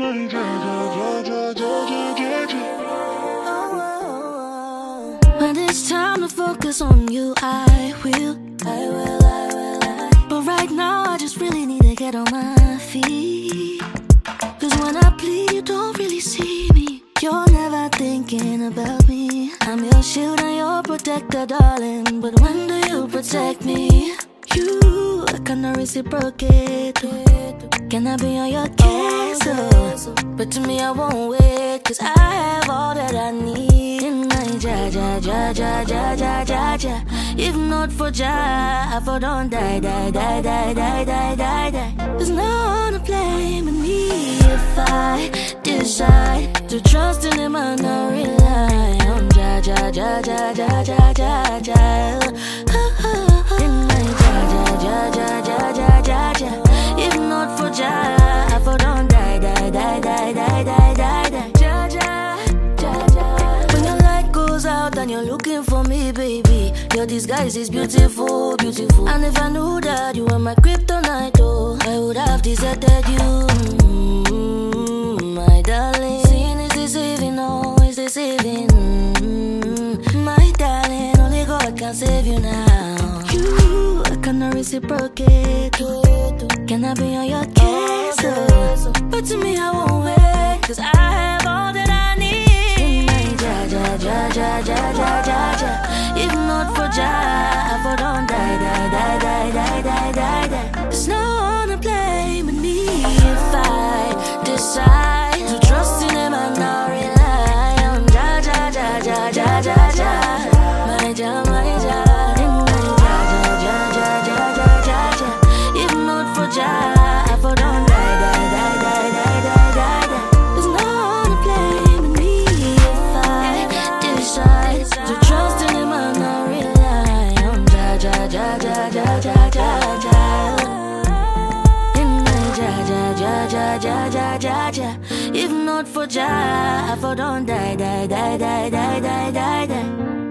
When it's time to focus on you, I will. But right now, I just really need to get on my feet. Cause when I bleed, you don't really see me. You're never thinking about me. I'm your shield and your protector, darling. But when do you protect me? You cannot reciprocate. Can I be on your case? But to me I won't wait. Cause I have all that I need in my ja. If not for ja, I for don't die. There's no one to blame but me. If I decide to trust in him and not rely on ja. In my ja. If not for ja, I for don't die. When your light goes out and you're looking for me, baby, your disguise is beautiful. And if I knew that you were my kryptonite, oh, I would have deserted you, my darling. Sin is deceiving, oh, it's deceiving, my darling. Only God can save you now. You cannot reciprocate. Can I be on your case? But to me I won't wait. Cause I have all that I need in my ja. If not for ja, I for don't die. There's no one to blame but me. If I decide to trust in him and not rely on ja. My ja. In my ja. If not for ja, I for don't die. There's no one to blame but me. If I decide to trust in him and not rely on ja. In my ja. If not for ja, I for don't die.